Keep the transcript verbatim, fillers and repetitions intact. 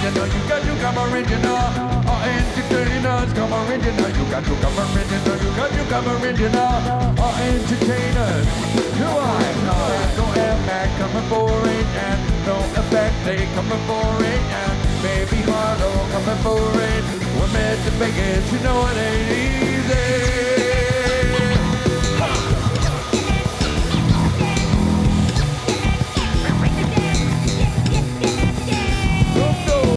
original. You got to come original. Our entertainers come original. You got to come original. You got to come original. Our entertainers. Do I? No, no impact coming for it and no effect. They coming for it and baby Harlow coming for it. We're made to Vegas. You know it ain't easy.